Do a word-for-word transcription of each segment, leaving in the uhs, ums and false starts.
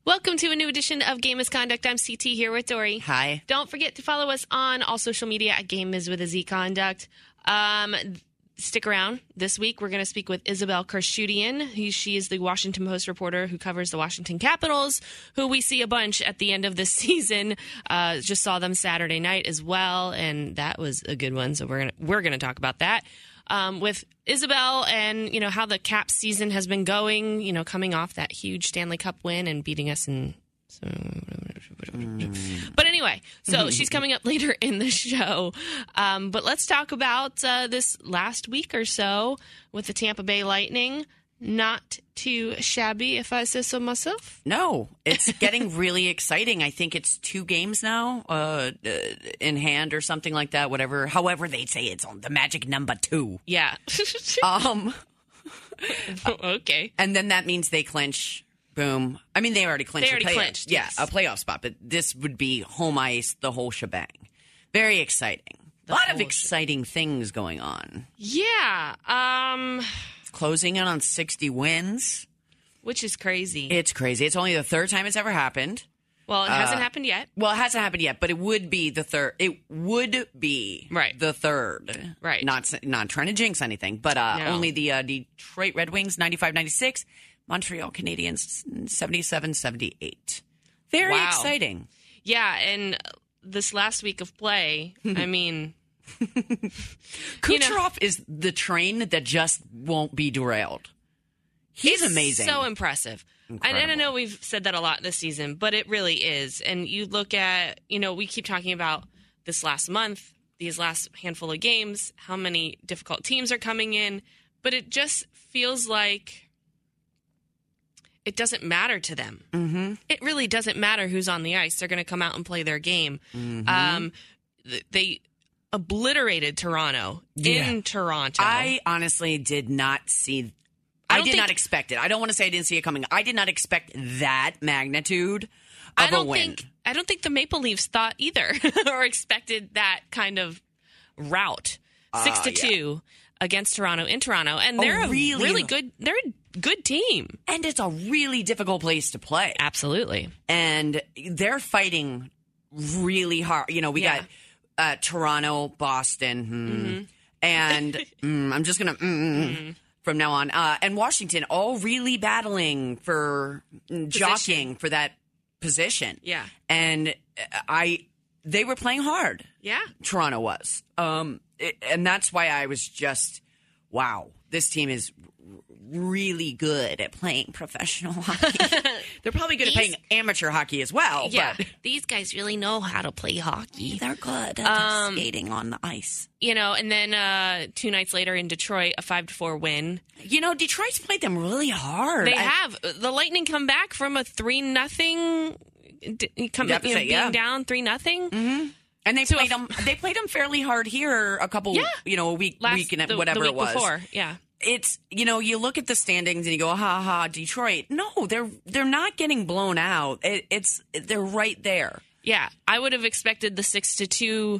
Welcome to a new edition of Game Misconduct. I'm C T here with Dory. Hi. Don't forget to follow us on all social media at Game Is with a Z Conduct. Um, stick around. This week, we're going to speak with Isabel Karshudian. He, she is the Washington Post reporter who covers the Washington Capitals, who we see a bunch at the end of this season. Uh, just saw them Saturday night as well, and that was a good one. So we're gonna we're gonna talk about that. Um, with Isabel and, you know, how the Cap season has been going, you know, coming off that huge Stanley Cup win and beating us in. So, mm. But anyway, so she's coming up later in the show. Um, but let's talk about uh, this last week or so with the Tampa Bay Lightning. Not too shabby, if I say so myself. No, it's getting really exciting. I think it's two games now uh, in hand or something like that, whatever. However they say it's on the magic number two. Yeah. um. Okay. And then that means they clinch. Boom. I mean, they already clinched. They already a play- clinched, Yeah, yes. a playoff spot. But this would be home ice, the whole shebang. Very exciting. A lot of exciting things going on. Yeah. Um... Closing in on sixty wins. Which is crazy. It's crazy. It's only the third time it's ever happened. Well, it hasn't uh, happened yet. Well, it hasn't happened yet, but it would be the third. It would be right. the third. Right. Not not trying to jinx anything, but uh, no. only the uh, Detroit Red Wings ninety-five ninety-six, Montreal Canadiens seventy-seven seventy-eight. Very wow. exciting. Yeah, and this last week of play, I mean... Kucherov you know, is the train that just won't be derailed. He's amazing. So impressive. Incredible. And I know we've said that a lot this season, but it really is. And you look at, you know, we keep talking about this last month, these last handful of games, how many difficult teams are coming in, but it just feels like it doesn't matter to them. Mm-hmm. It really doesn't matter who's on the ice. They're going to come out and play their game. Mm-hmm. Um, they obliterated Toronto yeah. in Toronto. I honestly did not see... I, I did think, not expect it. I don't want to say I didn't see it coming. I did not expect that magnitude of I don't a win. Think, I don't think the Maple Leafs thought either or expected that kind of rout. Six uh, to yeah. two against Toronto in Toronto. And they're oh, a really? really good they're a good team. And it's a really difficult place to play. Absolutely. And they're fighting really hard. You know, we yeah. got uh, Toronto, Boston, hmm, mm-hmm. and mm, I'm just going to... Mm-hmm. From now on. Uh, and Washington, all really battling for position. jockeying for that position. Yeah. And I, they were playing hard. Yeah. Toronto was. Um, it, and that's why I was just, wow, this team is really good at playing professional hockey. They're probably good these, at playing amateur hockey as well. Yeah. But these guys really know how to play hockey. They're good at um, skating on the ice. You know, and then uh, two nights later in Detroit, a five to four win. You know, Detroit's played them really hard. They I, have. The Lightning come back from a three nothing, come, you know, say, being yeah. down three nothing. Mm-hmm. And they so played them. They played them fairly hard here. A couple, yeah. you know, a week, Last, week and the, whatever the week it was. Before. Yeah. It's, you know, you look at the standings and you go, ha ha, Detroit. No, they're they're not getting blown out. It, it's they're right there. Yeah, I would have expected the six to two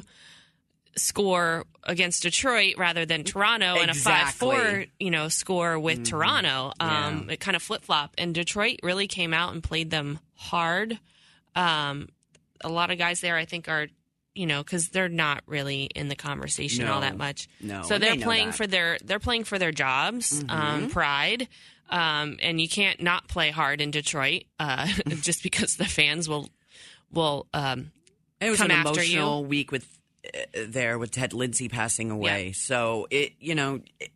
score against Detroit rather than Toronto, exactly. and a five four, you know, score with mm-hmm. Toronto. Um, yeah. It kind of flip flop, and Detroit really came out and played them hard. Um, a lot of guys there, I think, are. You know, because they're not really in the conversation no, all that much. No, so they're they playing that. for their they're playing for their jobs, mm-hmm. um, pride, um, and you can't not play hard in Detroit uh, just because the fans will will. Um, it was come an after emotional you. week with uh, there with Ted Lindsay passing away. Yeah. So it, you know, it,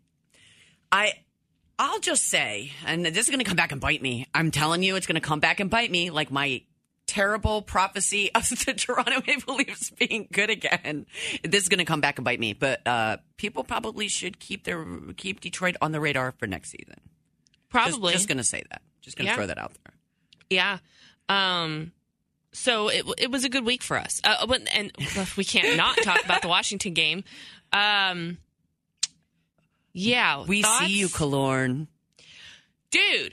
I. I'll just say, and this is going to come back and bite me. I'm telling you, it's going to come back and bite me, like my terrible prophecy of the Toronto Maple Leafs being good again. This is going to come back and bite me, but uh, people probably should keep their keep Detroit on the radar for next season. Probably, just, just going to say that. Just going to yeah. throw that out there. Yeah. Um. So it it was a good week for us, uh, but, and we can't not talk about the Washington game. Um. Yeah, we thoughts? see you, Killorn, dude.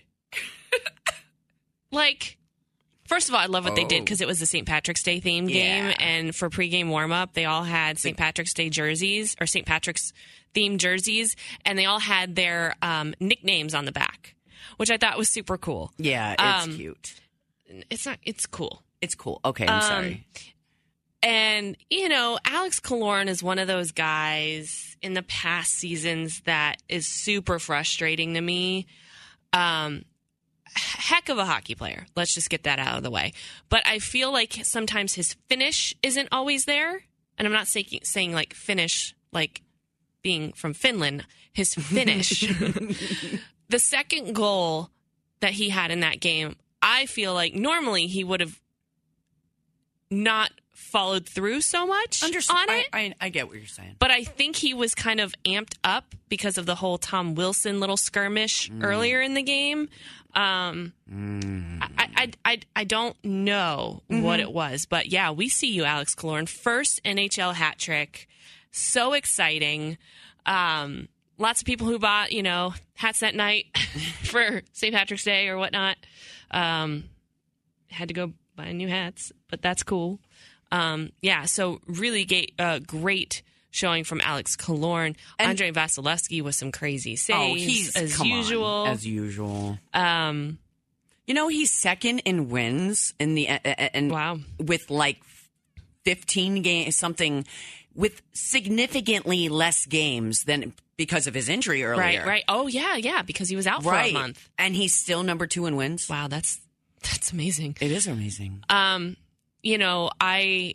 Like. First of all, I love what oh. they did because it was the Saint Patrick's Day themed yeah. game. And for pregame warm-up, they all had Saint Patrick's Day jerseys or Saint Patrick's themed jerseys. And they all had their um, nicknames on the back, which I thought was super cool. Yeah, it's um, cute. it's not. It's cool. It's cool. Okay, I'm Um, sorry. And, you know, Alex Killorn is one of those guys in the past seasons that is super frustrating to me. Um, heck of a hockey player. Let's just get that out of the way. But I feel like sometimes his finish isn't always there. And I'm not saying, saying like finish, like being from Finland. His finish. The second goal that he had in that game, I feel like normally he would have not followed through so much Underst- on I, it. I, I get what you're saying. But I think he was kind of amped up because of the whole Tom Wilson little skirmish mm. earlier in the game. Um, mm. I, I, I, I don't know mm-hmm. what it was. But, yeah, we see you, Alex Killorn. First N H L hat trick. So exciting. Um, lots of people who bought, you know, hats that night for Saint Patrick's Day or whatnot. Um, had to go buy new hats, but that's cool. Um, yeah, so really ga- uh, great showing from Alex Killorn. And Andrei Vasilevsky with some crazy saves oh, he's, as come usual. On, as usual. Um, you know, he's second in wins in the uh, and wow. with like fifteen games, something with significantly less games than because of his injury earlier. Right, right. Oh, yeah, yeah, because he was out for right. a month. And he's still number two in wins. Wow, that's that's amazing. It is amazing. Um, you know, I...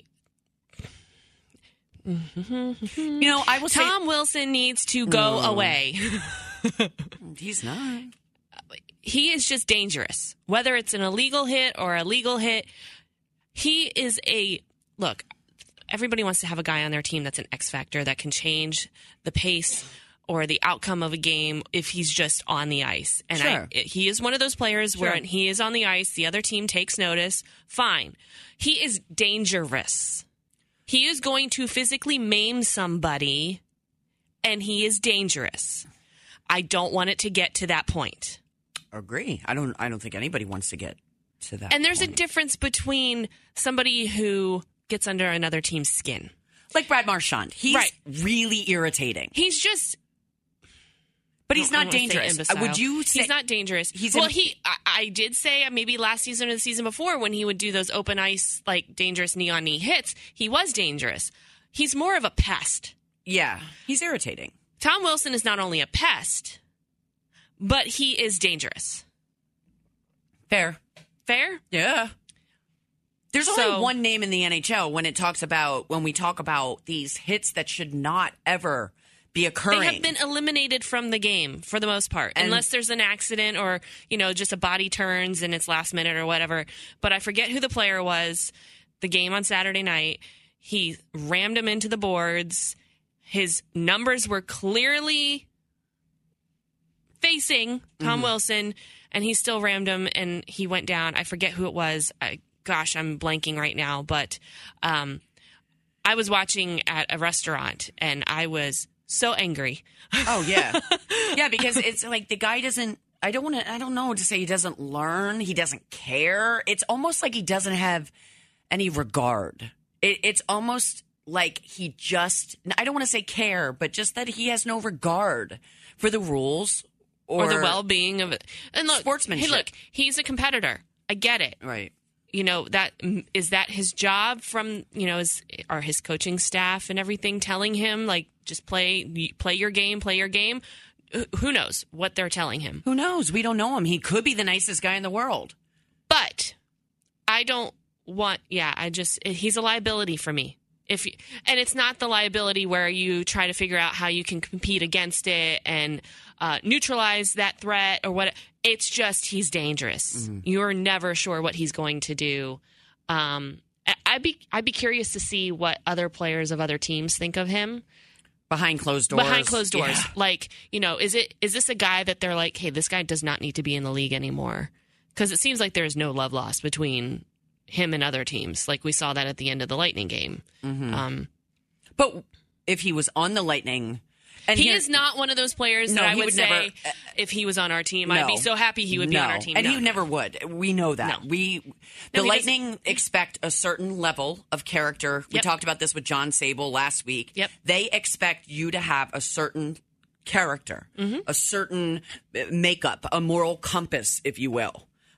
You know, I will say... Tom Wilson needs to go mm. away. He's not. He is just dangerous. Whether it's an illegal hit or a legal hit, he is a... Look, everybody wants to have a guy on their team that's an X factor that can change the pace or the outcome of a game if he's just on the ice. And sure. I, he is one of those players sure. where when he is on the ice, the other team takes notice. Fine. He is dangerous. He is going to physically maim somebody, and he is dangerous. I don't want it to get to that point. Agree. I don't I don't think anybody wants to get to that And there's point. a difference between somebody who gets under another team's skin. Like Brad Marchand. He's right. really irritating. He's just... But he's not dangerous. Would you say... He's not dangerous. He's well, Im- he. I, I did say maybe last season or the season before when he would do those open ice, like, dangerous knee-on-knee hits, he was dangerous. He's more of a pest. Yeah. He's irritating. Tom Wilson is not only a pest, but he is dangerous. Fair. Fair? Yeah. There's so, only one name in the N H L when it talks about, when we talk about these hits that should not ever be occurring. They have been eliminated from the game for the most part, and unless there's an accident or, you know, just a body turns and it's last minute or whatever. But I forget who the player was. The game on Saturday night, he rammed him into the boards. His numbers were clearly facing Tom mm-hmm. Wilson, and he still rammed him, and he went down. I forget who it was. I, gosh, I'm blanking right now. But um, I was watching at a restaurant, and I was... so angry. Oh, yeah. Yeah, because it's like the guy doesn't, I don't want to, I don't know to say he doesn't learn. He doesn't care. It's almost like he doesn't have any regard. It, it's almost like he just, I don't want to say care, but just that he has no regard for the rules or, or the well-being of it. And look, sportsmanship. Hey, look, he's a competitor. I get it. Right. You know, that is that his job from, you know, is, are his coaching staff and everything telling him, like, just play play your game, play your game? Who knows what they're telling him? Who knows? We don't know him. He could be the nicest guy in the world. But I don't want, yeah, I just, he's a liability for me. If you, and it's not the liability where you try to figure out how you can compete against it and uh, neutralize that threat or what. It's just he's dangerous. Mm-hmm. You're never sure what he's going to do. Um, I'd be I'd be curious to see what other players of other teams think of him behind closed doors. Behind closed doors, yeah. Like, you know, is it is this a guy that they're like, hey, this guy does not need to be in the league anymore? Because it seems like there's no love lost between him and other teams. Like we saw that at the end of the Lightning game. Mm-hmm. Um, but if he was on the Lightning. And he is not one of those players no, that I would, would say never, uh, if he was on our team, no, I'd be so happy he would be no. on our team. And no, he no. never would. We know that. No. We the no, Lightning doesn't. expect a certain level of character. We yep. talked about this with John Sable last week. Yep. They expect you to have a certain character, mm-hmm. a certain makeup, a moral compass, if you will.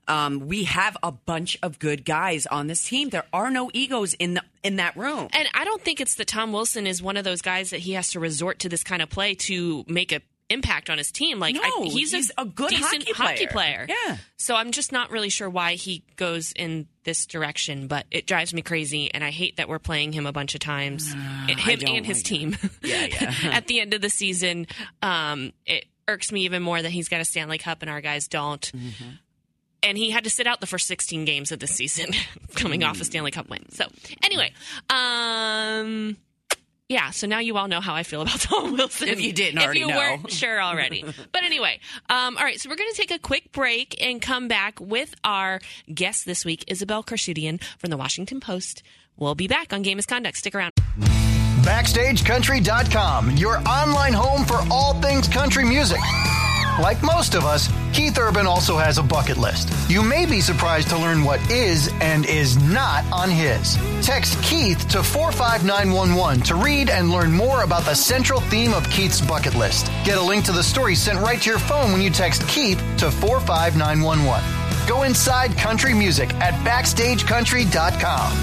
Um, we have a bunch of good guys on this team. There are no egos in the in that room. And I don't think it's that Tom Wilson is one of those guys that he has to resort to this kind of play to make a impact on his team. Like no, I, he's, he's a, a good decent hockey player. hockey player. Yeah. So I'm just not really sure why he goes in this direction, but it drives me crazy, and I hate that we're playing him a bunch of times, uh, him and like his it. team. Yeah, yeah. At the end of the season, um, it irks me even more that he's got a Stanley Cup and our guys don't. Mm-hmm. And he had to sit out the first sixteen games of this season, coming mm. off a Stanley Cup win. So anyway, um. Yeah, so now you all know how I feel about Tom Wilson. If you didn't if already you know. weren't sure already. But anyway, um, all right, so we're going to take a quick break and come back with our guest this week, Isabel Karshudian from the Washington Post. We'll be back on Game Misconduct. Stick around. Backstage Country dot com, your online home for all things country music. Like most of us, Keith Urban also has a bucket list. You may be surprised to learn what is and is not on his. Text Keith to four five nine one one to read and learn more about the central theme of Keith's bucket list. Get a link to the story sent right to your phone when you text Keith to four five nine one one. Go inside country music at Backstage Country dot com.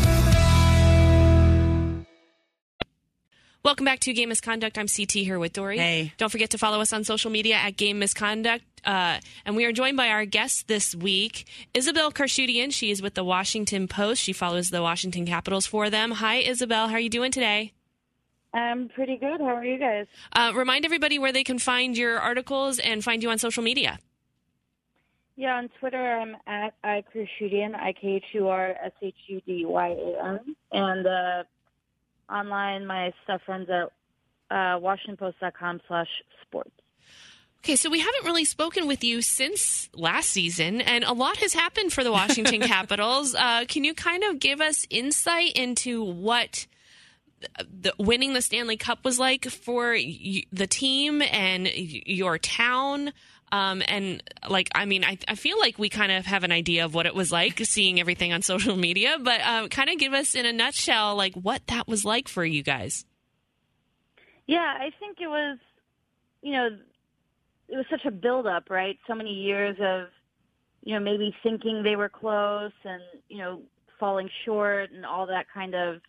Welcome back to Game Misconduct. I'm C T here with Dory. Hey. Don't forget to follow us on social media at Game Misconduct. Uh, and we are joined by our guest this week, Isabel Karshudian. She is with the Washington Post. She follows the Washington Capitals for them. Hi, Isabel. How are you doing today? I'm pretty good. How are you guys? Uh, remind everybody where they can find your articles and find you on social media. Yeah, on Twitter, I'm at iKarshudian, I K H U R S H U D Y A N. And uh, online, my stuff runs at uh, washingtonpost.com slash sports. Okay, so we haven't really spoken with you since last season, and a lot has happened for the Washington Capitals. Uh, can you kind of give us insight into what the, winning the Stanley Cup was like for y- the team and y- your town? Um, and, like, I mean, I, I feel like we kind of have an idea of what it was like seeing everything on social media, but um, kind of give us in a nutshell, like, what that was like for you guys. Yeah, I think it was, you know, it was such a buildup, right? So many years of, you know, maybe thinking they were close and, you know, falling short and all that kind of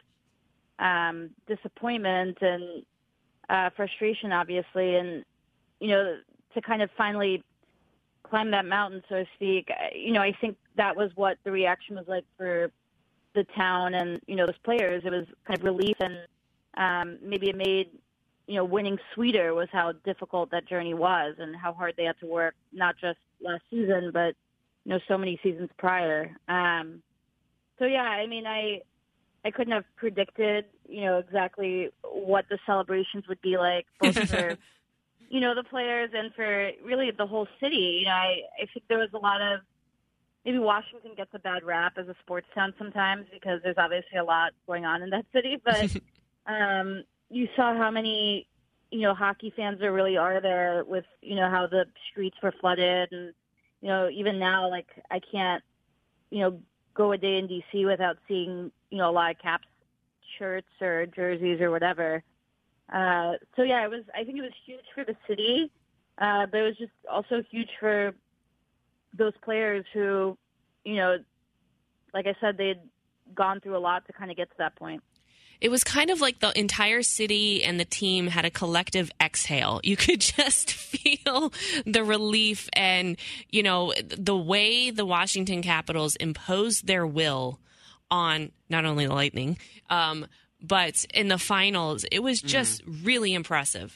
um, disappointment and uh, frustration, obviously. And, you know, to kind of finally climb that mountain, so to speak, you know, I think that was what the reaction was like for the town and, you know, those players. It was kind of relief, and um, maybe it made, you know, winning sweeter was how difficult that journey was and how hard they had to work, not just last season, but, you know, so many seasons prior. Um, so, yeah, I mean, I I couldn't have predicted, you know, exactly what the celebrations would be like, both for, you know, the players and for really the whole city. You know, I, I think there was a lot of, maybe Washington gets a bad rap as a sports town sometimes because there's obviously a lot going on in that city, but um, you saw how many, you know, hockey fans there really are there with, you know, how the streets were flooded. And, you know, even now, like, I can't, you know, go a day in D C without seeing, you know, a lot of Caps shirts or jerseys or whatever. Uh, so, yeah, it was, I think it was huge for the city, uh, but it was just also huge for those players who, you know, like I said, they'd gone through a lot to kind of get to that point. It was kind of like the entire city and the team had a collective exhale. You could just feel the relief and, you know, the way the Washington Capitals imposed their will on not only the Lightning, um, but in the finals, it was just mm. really impressive.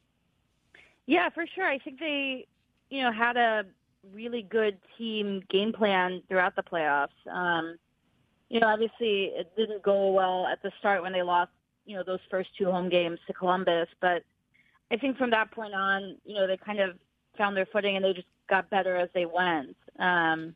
Yeah, for sure. I think they, you know, had a really good team game plan throughout the playoffs. Um, You know, obviously it didn't go well at the start when they lost, you know, those first two home games to Columbus. But I think from that point on, you know, they kind of found their footing and they just got better as they went. Um,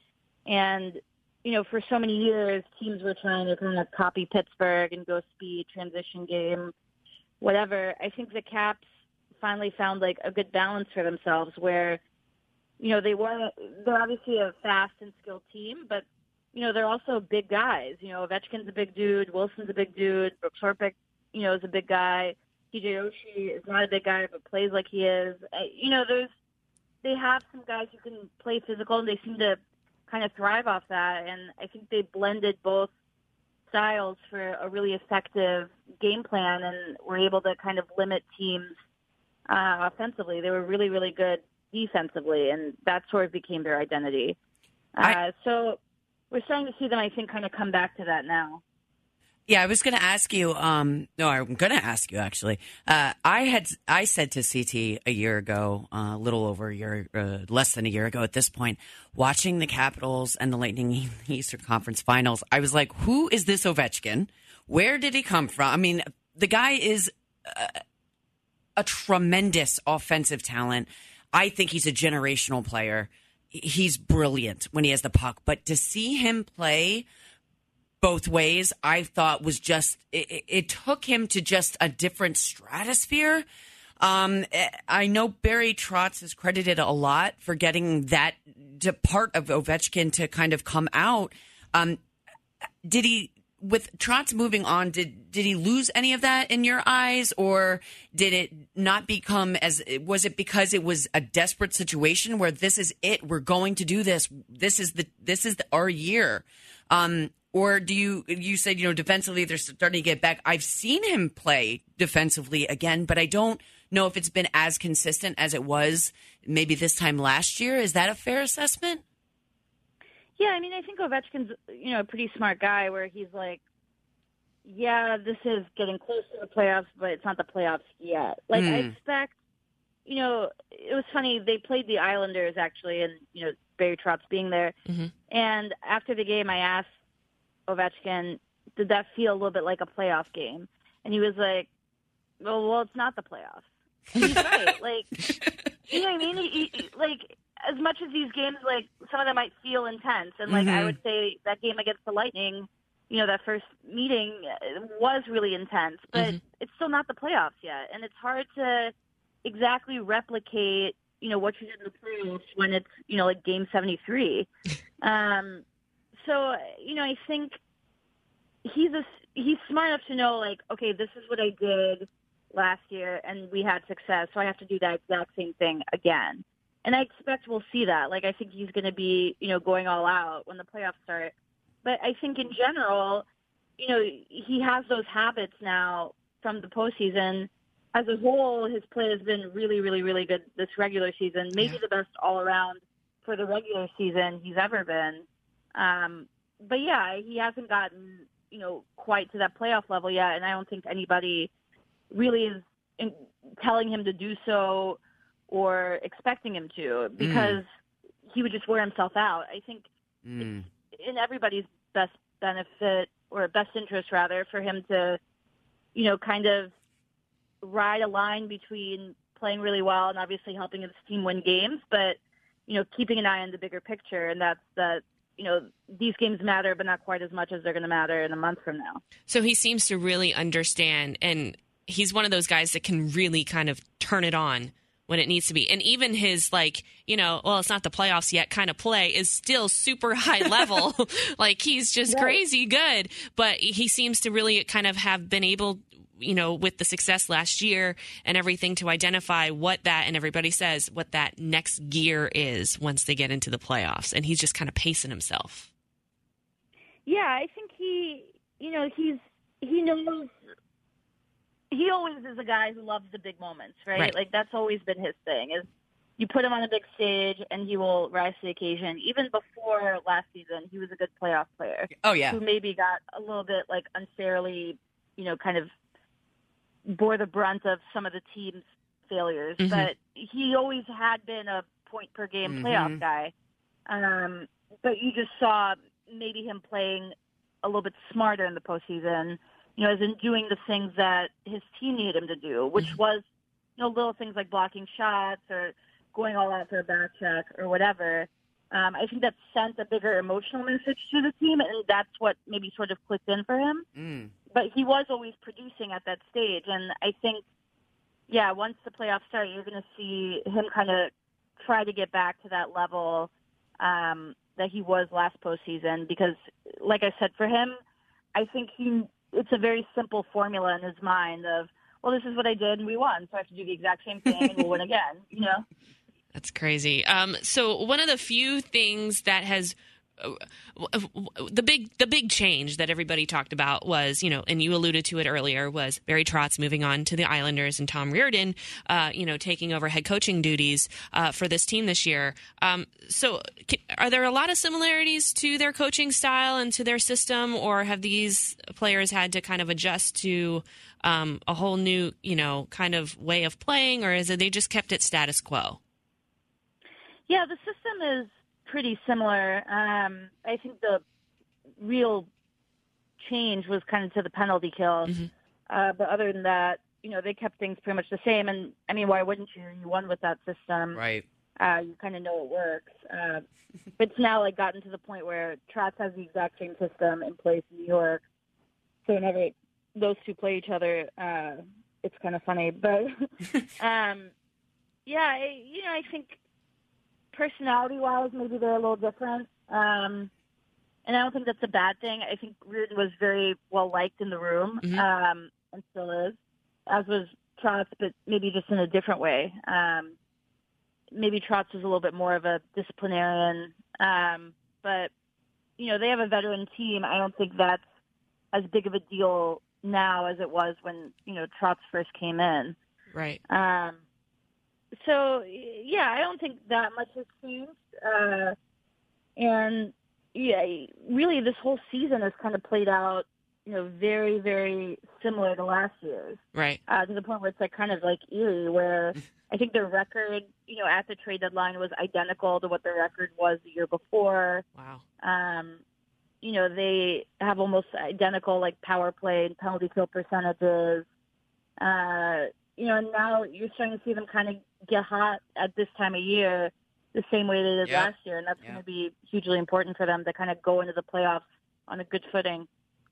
and, you know, for so many years, teams were trying to kind of copy Pittsburgh and go speed, transition game, whatever. I think the Caps finally found, like, a good balance for themselves where, you know, they were, they're obviously a fast and skilled team, but you know, they're also big guys. You know, Ovechkin's a big dude. Wilson's a big dude. Brooks Orpik, you know, is a big guy. T J Oshie is not a big guy, but plays like he is. Uh, you know, there's they have some guys who can play physical, and they seem to kind of thrive off that. And I think they blended both styles for a really effective game plan and were able to kind of limit teams uh, offensively. They were really, really good defensively, and that sort of became their identity. Uh, I, so we're starting to see them, I think, kind of come back to that now. Yeah, I was going to ask you. Um, no, I'm going to ask you actually. Uh, I had I said to C T a year ago, uh, a little over a year, uh, less than a year ago at this point, watching the Capitals and the Lightning in the Eastern Conference Finals. I was like, "Who is this Ovechkin? Where did he come from?" I mean, the guy is a, a tremendous offensive talent. I think he's a generational player. He's brilliant when he has the puck, but to see him play both ways, I thought was just, it, it took him to just a different stratosphere. Um, I know Barry Trotz is credited a lot for getting that to part of Ovechkin to kind of come out. Um, did he, with Trotz moving on, did, did he lose any of that in your eyes, or did it not become as, was it because it was a desperate situation where this is it, we're going to do this, this is the, this is the, our year? Um, Or do you, you said, you know, defensively, they're starting to get back. I've seen him play defensively again, but I don't know if it's been as consistent as it was maybe this time last year. Is that a fair assessment? Yeah, I mean, I think Ovechkin's, you know, a pretty smart guy where he's like, yeah, this is getting close to the playoffs, but it's not the playoffs yet. Like, mm. I expect, you know, it was funny. They played the Islanders, actually, and, you know, Barry Trotz being there. Mm-hmm. And after the game, I asked Ovechkin, did that feel a little bit like a playoff game? And he was like, well, well it's not the playoffs. And he's right. Like, you know what I mean? He, he, like, as much as these games, like, some of them might feel intense. And, like, mm-hmm. I would say that game against the Lightning, you know, that first meeting was really intense. But mm-hmm. it's still not the playoffs yet. And it's hard to exactly replicate, you know, what you did in the playoffs when it's, you know, like game seventy-three. um So, you know, I think he's a, he's smart enough to know, like, okay, this is what I did last year, and we had success, so I have to do that exact same thing again. And I expect we'll see that. Like, I think he's going to be, you know, going all out when the playoffs start. But I think in general, you know, he has those habits now from the postseason. As a whole, his play has been really, really, really good this regular season, maybe yeah. the best all around for the regular season he's ever been. Um, but yeah, he hasn't gotten, you know, quite to that playoff level yet. And I don't think anybody really is in, telling him to do so or expecting him to, because mm. he would just wear himself out. I think mm. it's in everybody's best benefit, or best interest rather, for him to, you know, kind of ride a line between playing really well and obviously helping his team win games, but, you know, keeping an eye on the bigger picture. And that's that, you know, these games matter, but not quite as much as they're going to matter in a month from now. So he seems to really understand, and he's one of those guys that can really kind of turn it on when it needs to be. And even his, like, you know, well, it's not the playoffs yet kind of play is still super high level. Like, he's just right. crazy good. But he seems to really kind of have been able, you know, with the success last year and everything, to identify what that, and everybody says, what that next gear is once they get into the playoffs. And he's just kind of pacing himself. Yeah, I think he, you know, he's, he knows, he always is a guy who loves the big moments, right? right? Like, that's always been his thing, is you put him on a big stage and he will rise to the occasion. Even before last season, he was a good playoff player. Oh, yeah. Who maybe got a little bit, like, unfairly, you know, kind of bore the brunt of some of the team's failures, mm-hmm. but he always had been a point per game mm-hmm. playoff guy. Um, but you just saw maybe him playing a little bit smarter in the postseason, you know, as in doing the things that his team needed him to do, which mm-hmm. was, you know, little things like blocking shots or going all out for a back check or whatever. Um, I think that sent a bigger emotional message to the team, and that's what maybe sort of clicked in for him. Mm. But he was always producing at that stage, and I think, yeah, once the playoffs start, you're going to see him kind of try to get back to that level um, that he was last postseason, because, like I said, for him, I think he it's a very simple formula in his mind of, well, this is what I did, and we won, so I have to do the exact same thing, and we'll win again, you know? That's crazy. Um, so one of the few things that has the big the big change that everybody talked about was, you know, and you alluded to it earlier, was Barry Trotz moving on to the Islanders and Tom Reardon, uh, you know, taking over head coaching duties uh, for this team this year. Um, so are there a lot of similarities to their coaching style and to their system, or have these players had to kind of adjust to um, a whole new, you know, kind of way of playing, or is it they just kept it status quo? Yeah, the system is pretty similar. Um, I think the real change was kind of to the penalty kill. Mm-hmm. Uh, but other than that, you know, they kept things pretty much the same. And, I mean, why wouldn't you? You won with that system. Right. Uh, you kind of know it works. Uh, but it's now, like, gotten to the point where Trotz has the exact same system in place in New York. So whenever those two play each other, uh, it's kind of funny. But, um, yeah, I, you know, I think personality-wise, maybe they're a little different. Um, and I don't think that's a bad thing. I think Reardon was very well-liked in the room, mm-hmm. um, and still is, as was Trotz, but maybe just in a different way. Um, maybe Trotz was a little bit more of a disciplinarian. Um, but, you know, they have a veteran team. I don't think that's as big of a deal now as it was when, you know, Trotz first came in. Right. Um So, yeah, I don't think that much has changed. Uh, and, yeah, really this whole season has kind of played out, you know, very, very similar to last year's. Right. Uh, to the point where it's like kind of like eerie, where I think their record, you know, at the trade deadline was identical to what their record was the year before. Wow. Um, you know, they have almost identical, like, power play and penalty kill percentages. Uh, you know, and now you're starting to see them kind of get hot at this time of year the same way they did yep. last year, and that's yep. going to be hugely important for them to kind of go into the playoffs on a good footing.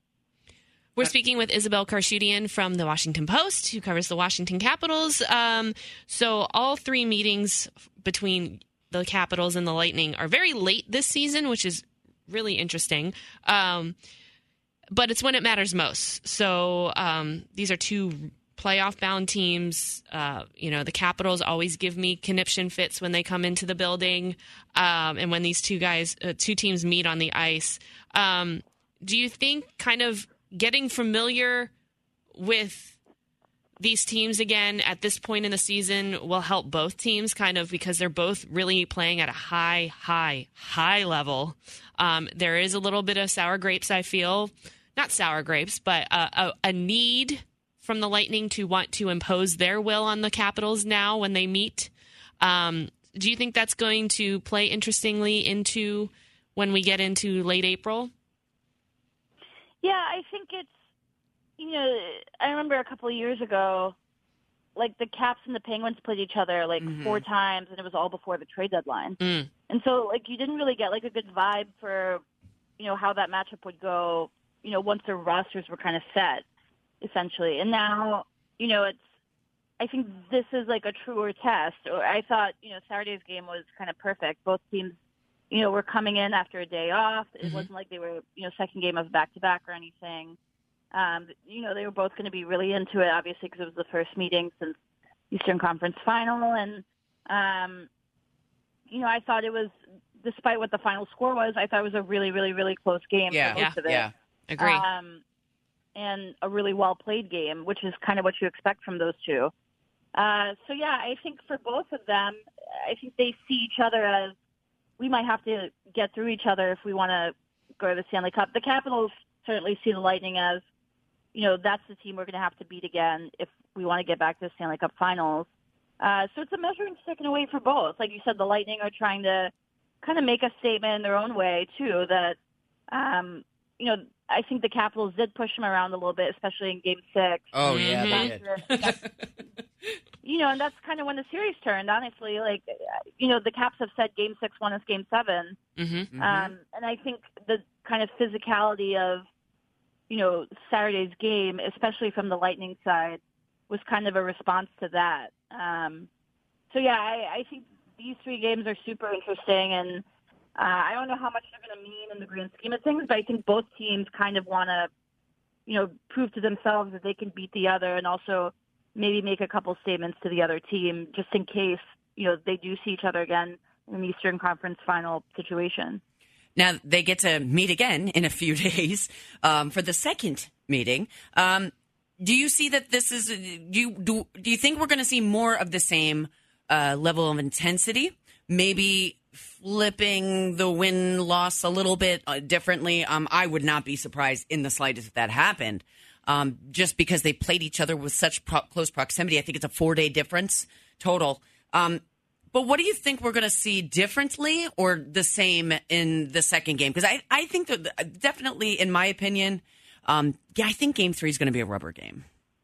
We're speaking with Isabel Karshudian from the Washington Post, who covers the Washington Capitals. Um, so all three meetings between the Capitals and the Lightning are very late this season, which is really interesting. Um, but it's when it matters most. So um, these are two playoff-bound teams. Uh, you know, the Capitals always give me conniption fits when they come into the building, um, and when these two guys, uh, two teams meet on the ice. Um, do you think kind of getting familiar with these teams again at this point in the season will help both teams, kind of because they're both really playing at a high, high, high level? Um, there is a little bit of sour grapes, I feel. Not sour grapes, but uh, a, a need from the Lightning to want to impose their will on the Capitals now when they meet. Um, do you think that's going to play interestingly into when we get into late April? Yeah, I think it's, you know, I remember a couple of years ago, like the Caps and the Penguins played each other like mm-hmm. four times, and it was all before the trade deadline. Mm. And so, like, you didn't really get like a good vibe for, you know, how that matchup would go, you know, once their rosters were kind of set, essentially. And now, you know, it's, I think this is like a truer test. Or I thought, you know, Saturday's game was kind of perfect. Both teams, you know, were coming in after a day off. It mm-hmm. wasn't like they were, you know, second game of back-to-back or anything. Um, you know, they were both going to be really into it, obviously, because it was the first meeting since Eastern Conference Final. And, um, you know, I thought it was, despite what the final score was, I thought it was a really, really, really close game. Yeah, for most yeah, of it. yeah. Agree. Um, and a really well-played game, which is kind of what you expect from those two. Uh, so, yeah, I think for both of them, I think they see each other as, we might have to get through each other if we want to go to the Stanley Cup. The Capitals certainly see the Lightning as, you know, that's the team we're going to have to beat again if we want to get back to the Stanley Cup Finals. Uh, so it's a measuring stick in a way for both. Like you said, the Lightning are trying to kind of make a statement in their own way, too, that, um, you know, I think the Capitals did push them around a little bit, especially in Game six. Oh, yeah, mm-hmm. they did. You know, and that's kind of when the series turned, honestly. Like, you know, the Caps have said Game six won us Game seven. Mm-hmm. Um, and I think the kind of physicality of, you know, Saturday's game, especially from the Lightning side, was kind of a response to that. Um, so, yeah, I, I think these three games are super interesting, and uh, I don't know how much they're going to mean in the grand scheme of things, but I think both teams kind of want to, you know, prove to themselves that they can beat the other, and also maybe make a couple statements to the other team just in case, you know, they do see each other again in an Eastern Conference Final situation. Now, they get to meet again in a few days um, for the second meeting. Um, do you see that this is, do you, do, do you think we're going to see more of the same uh, level of intensity? Maybe flipping the win-loss a little bit uh, differently? Um, I would not be surprised in the slightest if that happened. Um, just because they played each other with such pro- close proximity. I think it's a four-day difference total. Um But what do you think we're going to see differently or the same in the second game? Because I, I think that definitely, in my opinion, um, yeah, I think game three is going to be a rubber game.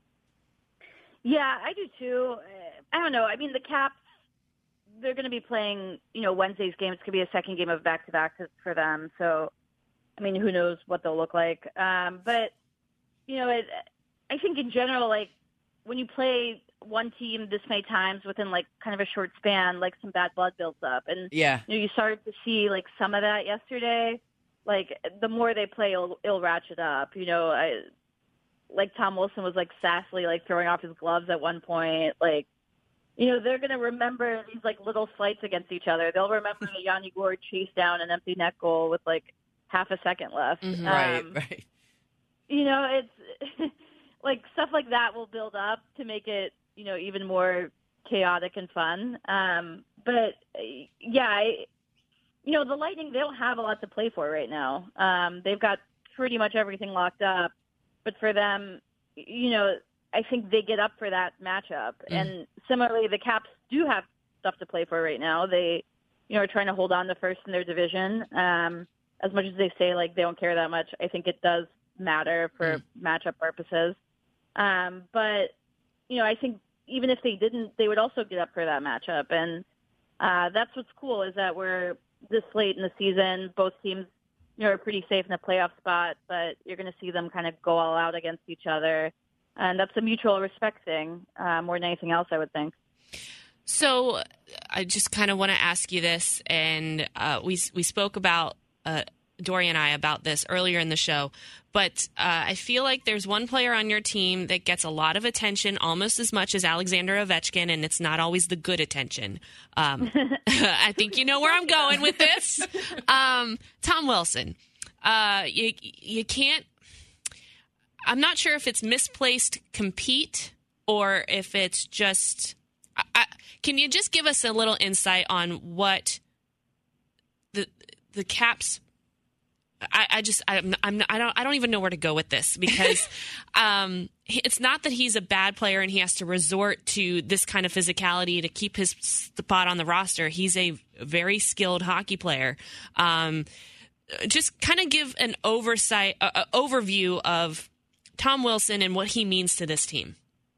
Yeah, I do too. I don't know. I mean, the Caps, they're going to be playing, you know, Wednesday's game. It's going to be a second game of back-to-back for them. So, I mean, who knows what they'll look like. Um, but, you know, it, I think in general, like, when you play one team this many times within like kind of a short span, like some bad blood builds up. And yeah, you know, you started to see like some of that yesterday. Like the more they play, it'll, it'll ratchet up. You know, I, like Tom Wilson was like sassily like throwing off his gloves at one point. Like, you know, they're going to remember these like little slights against each other. They'll remember the Yanni Gourde chase down an empty net goal with like half a second left. Mm-hmm. Um, right, right. You know, it's like stuff like that will build up to make it, you know, even more chaotic and fun. Um, but yeah, I, you know, the Lightning, they don't have a lot to play for right now. Um, they've got pretty much everything locked up, but for them, you know, I think they get up for that matchup. Mm. And similarly, the Caps do have stuff to play for right now. They, you know, are trying to hold on to first in their division. Um, as much as they say, like, they don't care that much, I think it does matter for mm. matchup purposes. Um, but, you know, I think even if they didn't, they would also get up for that matchup. And uh, that's what's cool is that we're this late in the season. Both teams, you know, are pretty safe in the playoff spot, but you're going to see them kind of go all out against each other. And that's a mutual respect thing uh, more than anything else, I would think. So I just kind of want to ask you this, and uh, we we spoke about uh, Dory and I about this earlier in the show, but uh, I feel like there's one player on your team that gets a lot of attention, almost as much as Alexander Ovechkin, and it's not always the good attention. Um, I think you know where I'm going with this. Um, Tom Wilson. Uh, you you can't. I'm not sure if it's misplaced compete or if it's just. I, I, can you just give us a little insight on what the the Caps? I, I just I'm, I'm I don't I don't even know where to go with this because um, it's not that he's a bad player and he has to resort to this kind of physicality to keep his spot on the roster. He's a very skilled hockey player. Um, just kind of give an oversight uh, uh, overview of Tom Wilson and what he means to this team.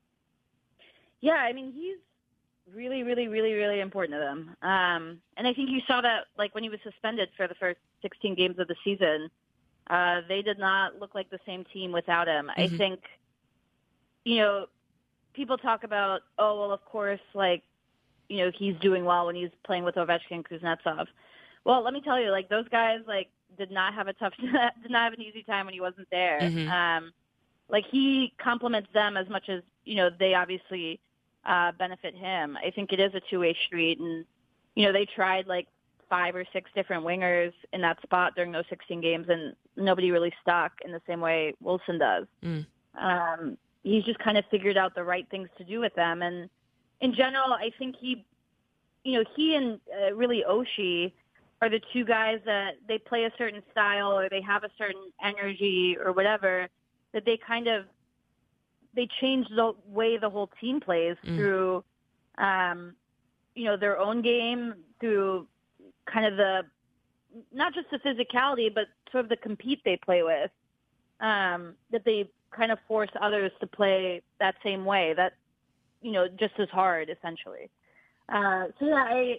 Yeah, I mean he's really, really, really, really important to them. Um, and I think you saw that, like, when he was suspended for the first sixteen games of the season, uh, they did not look like the same team without him. Mm-hmm. I think, you know, people talk about, oh, well, of course, like, you know, he's doing well when he's playing with Ovechkin and Kuznetsov. Well, let me tell you, like, those guys, like, did not have a tough, did not have an easy time when he wasn't there. Mm-hmm. Um, like, he compliments them as much as, you know, they obviously Uh, benefit him. I think it is a two-way street, and you know they tried like five or six different wingers in that spot during those sixteen games, and nobody really stuck in the same way Wilson does. Mm. Um, he's just kind of figured out the right things to do with them, and in general, I think he, you know, he and uh, really Oshie are the two guys that they play a certain style or they have a certain energy or whatever that they kind of. They change the way the whole team plays mm. through, um, you know, their own game, through kind of the, not just the physicality, but sort of the compete they play with, um, that they kind of force others to play that same way, that, you know, just as hard, essentially. Uh, so, yeah, I,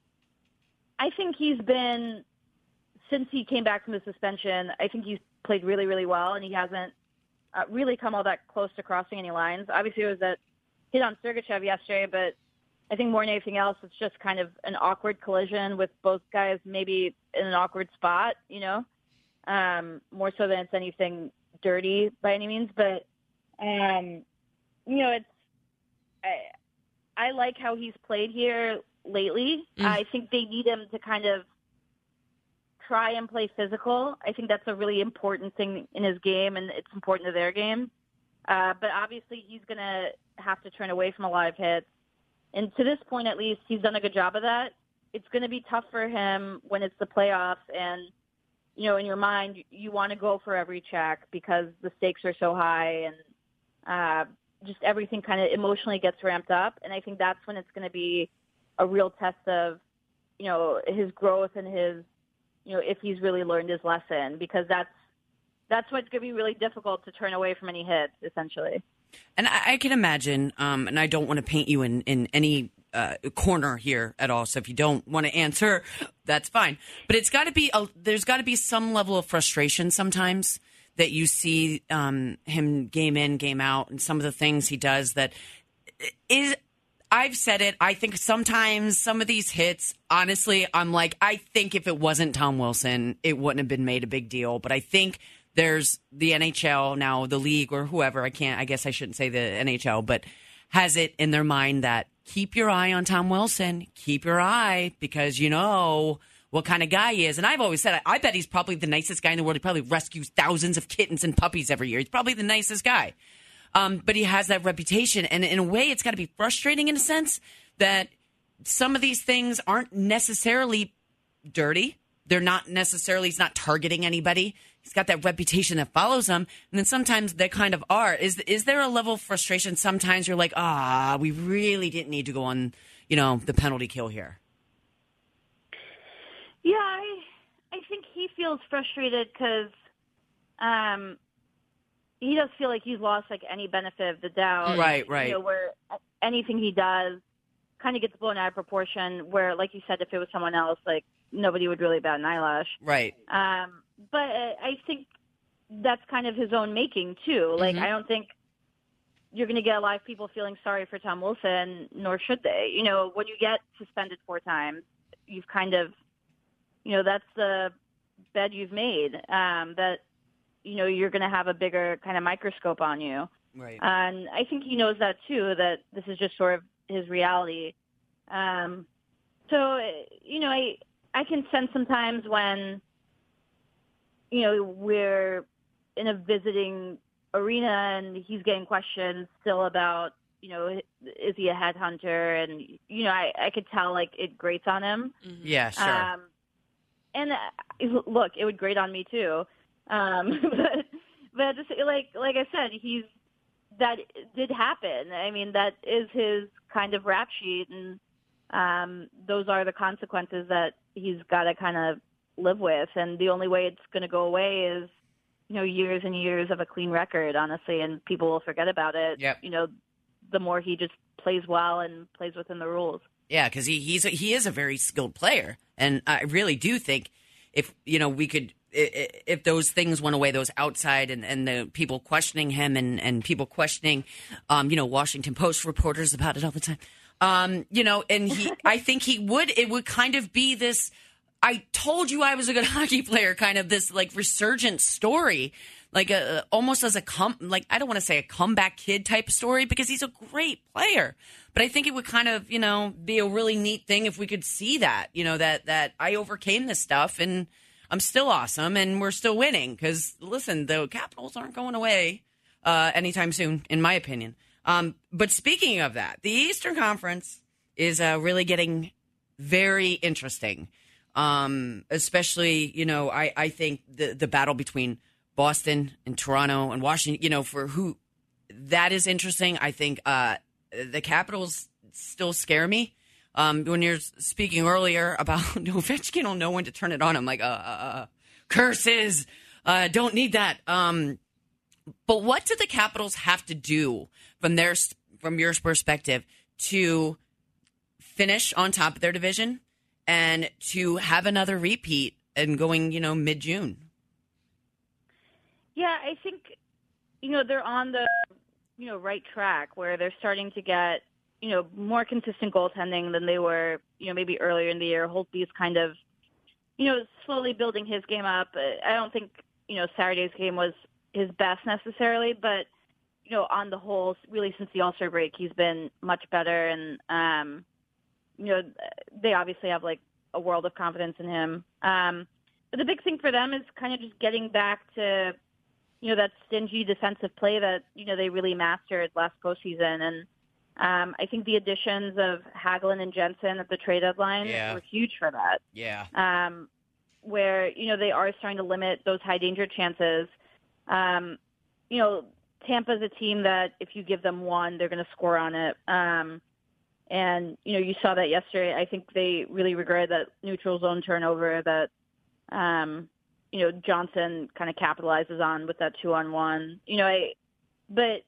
I think he's been, since he came back from the suspension, I think he's played really, really well, and he hasn't, Uh, really come all that close to crossing any lines. Obviously, it was that hit on Sergachev yesterday, but I think more than anything else, it's just kind of an awkward collision with both guys maybe in an awkward spot, you know, um, more so than it's anything dirty by any means. But, um, you know, it's I, I like how he's played here lately. Mm. I think they need him to kind of try and play physical. I think that's a really important thing in his game, and it's important to their game. Uh, but obviously, he's going to have to turn away from a lot of hits. And to this point, at least, he's done a good job of that. It's going to be tough for him when it's the playoffs, and you know, in your mind, you want to go for every check because the stakes are so high, and uh, just everything kind of emotionally gets ramped up. And I think that's when it's going to be a real test of, you know, his growth and his, you know, if he's really learned his lesson, because that's that's what's going to be really difficult to turn away from any hits, essentially. And I, I can imagine, um, and I don't want to paint you in, in any uh, corner here at all. So if you don't want to answer, that's fine. But it's got to be, a, there's got to be some level of frustration sometimes that you see um, him game in, game out, and some of the things he does that is, I've said it, I think sometimes some of these hits, honestly, I'm like, I think if it wasn't Tom Wilson, it wouldn't have been made a big deal. But I think there's the N H L now, the league or whoever, I can't, I guess I shouldn't say the N H L, but has it in their mind that keep your eye on Tom Wilson, keep your eye, because you know what kind of guy he is. And I've always said, I, I bet he's probably the nicest guy in the world. He probably rescues thousands of kittens and puppies every year. He's probably the nicest guy. Um, but he has that reputation. And in a way, it's got to be frustrating in a sense that some of these things aren't necessarily dirty. They're not necessarily, he's not targeting anybody. He's got that reputation that follows him. And then sometimes they kind of are. Is is there a level of frustration? Sometimes you're like, ah, we really didn't need to go on, you know, the penalty kill here. Yeah, I, I think he feels frustrated because um, he does feel like he's lost like any benefit of the doubt. Right, right. You know, where anything he does kind of gets blown out of proportion. Where, like you said, if it was someone else, like nobody would really bat an eyelash. Right. Um, but I think that's kind of his own making too. Like mm-hmm. I don't think you're going to get a lot of people feeling sorry for Tom Wilson, nor should they. You know, when you get suspended four times, you've kind of, you know, that's the bed you've made. Um, that you know you're going to have a bigger kind of microscope on you. Right. And I think he knows that too. That this is just sort of his reality. Um, so you know, I I can sense sometimes when, you know, we're in a visiting arena and he's getting questions still about, you know, is he a headhunter? And, you know, I, I could tell, like, it grates on him. Mm-hmm. Yeah, sure. Um, and, uh, look, it would grate on me, too. Um, but, but just, like, like I said, he's, that did happen. I mean, that is his kind of rap sheet, and um, those are the consequences that he's got to kind of live with, and the only way it's going to go away is, you know, years and years of a clean record, honestly, and people will forget about it. Yep. You know, the more he just plays well and plays within the rules. Yeah, because he he's a, he is a very skilled player, and I really do think if you know we could if those things went away, those outside and, and the people questioning him and, and people questioning, um, you know, Washington Post reporters about it all the time, um, you know, and he I think he would it would kind of be this. I told you I was a good hockey player, kind of this like resurgent story, like a almost as a come like I don't want to say a comeback kid type story because he's a great player, but I think it would kind of you know be a really neat thing if we could see that you know that that I overcame this stuff and I'm still awesome and we're still winning because listen, the Capitals aren't going away uh, anytime soon, in my opinion. Um, but speaking of that, the Eastern Conference is uh, really getting very interesting. Um, especially, you know, I, I think the, the battle between Boston and Toronto and Washington, you know, for who that is interesting. I think uh, the Capitals still scare me. Um, when you're speaking earlier about Ovechkin will know when to turn it on, I'm like, uh, uh, uh curses, uh, don't need that. Um, but what do the Capitals have to do from their from your perspective to finish on top of their division? And to have another repeat and going, you know, mid-June. Yeah, I think, you know, they're on the, you know, right track where they're starting to get, you know, more consistent goaltending than they were, you know, maybe earlier in the year. Holtby's kind of, you know, slowly building his game up. I don't think, you know, Saturday's game was his best necessarily, but, you know, on the whole, really since the All-Star break, he's been much better. And, um, you know, they obviously have like a world of confidence in him. Um, the big thing for them is kind of just getting back to, you know, that stingy defensive play that, you know, they really mastered last postseason. And um, I think the additions of Hagelin and Jensen at the trade deadline yeah. were huge for that. Yeah. Um, where, you know, they are starting to limit those high danger chances. Um, you know, Tampa's a team that if you give them one, they're going to score on it. Um, and, you know, you saw that yesterday. I think they really regretted that neutral zone turnover that, um, you know, Johnson kind of capitalizes on with that two on one. You know, I, but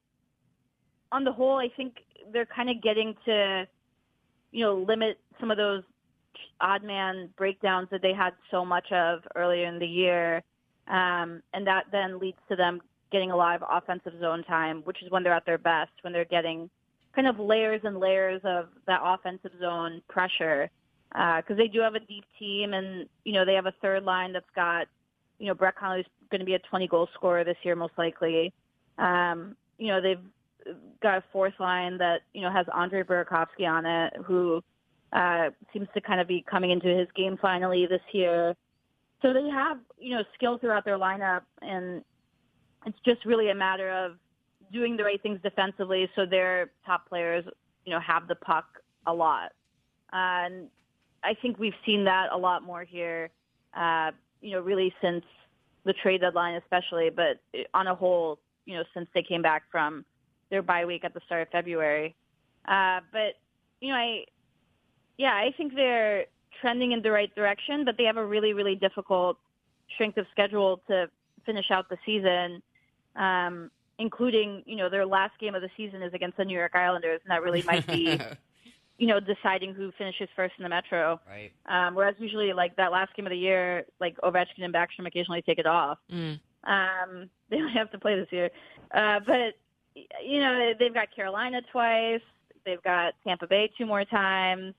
on the whole, I think they're kind of getting to, you know, limit some of those odd man breakdowns that they had so much of earlier in the year. Um, and that then leads to them getting a lot of offensive zone time, which is when they're at their best, when they're getting kind of layers and layers of that offensive zone pressure. Because uh, they do have a deep team, and, you know, they have a third line that's got, you know, Brett Connolly's going to be a twenty-goal scorer this year, most likely. Um, you know, they've got a fourth line that, you know, has Andre Burakovsky on it, who uh, seems to kind of be coming into his game finally this year. So they have, you know, skill throughout their lineup, and it's just really a matter of doing the right things defensively so their top players, you know, have the puck a lot. Uh, and I think we've seen that a lot more here, uh, you know, really since the trade deadline especially, but on a whole, you know, since they came back from their bye week at the start of February. Uh, but, you know, I, yeah, I think they're trending in the right direction, but they have a really, really difficult strength of schedule to finish out the season, um, including, you know, their last game of the season is against the New York Islanders, and that really might be, you know, deciding who finishes first in the Metro. Right. Um, whereas usually, like, that last game of the year, like, Ovechkin and Backstrom occasionally take it off. Mm. Um, they only have to play this year. Uh, but, you know, they've got Carolina twice. They've got Tampa Bay two more times.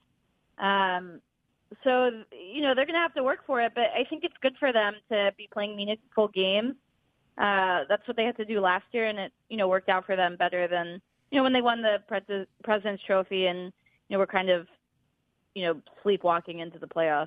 Um, so, you know, they're going to have to work for it, but I think it's good for them to be playing meaningful games. Uh, that's what they had to do last year, and it, you know, worked out for them better than, you know, when they won the Pres- President's Trophy and, you know, were kind of, you know, sleepwalking into the playoffs.